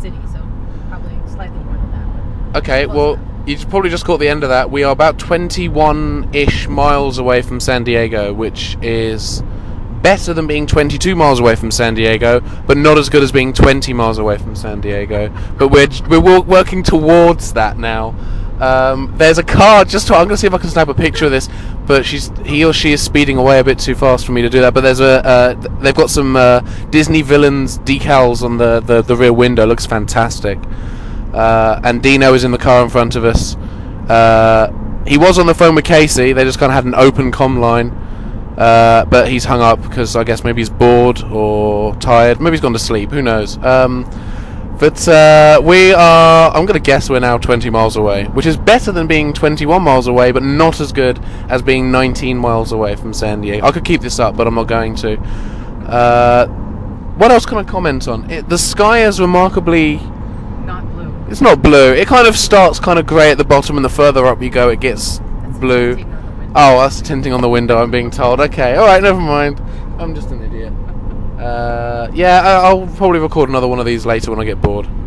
city, so probably slightly more than that. But Okay, close well, enough. you probably just caught the end of that. We are about 21-ish miles away from San Diego, which is better than being 22 miles away from San Diego, but not as good as being 20 miles away from San Diego. But we're working towards that now. There's a car just. I'm going to see if I can snap a picture of this, but he or she is speeding away a bit too fast for me to do that. But there's they've got some Disney villains decals on the rear window. Looks fantastic. And Dino is in the car in front of us. He was on the phone with Casey. They just kind of had an open comm line, but he's hung up because I guess maybe he's bored or tired. Maybe he's gone to sleep. Who knows? But we are. I'm going to guess we're now 20 miles away, which is better than being 21 miles away, but not as good as being 19 miles away from San Diego. I could keep this up, but I'm not going to. What else can I comment on? The sky is remarkably. Not blue. It's not blue. It kind of starts kind of grey at the bottom, and the further up you go, it gets That's blue. tinting on the window. Oh, that's tinting on the window, I'm being told. Okay, alright, never mind. I'm just an idiot. Yeah, I'll probably record another one of these later when I get bored.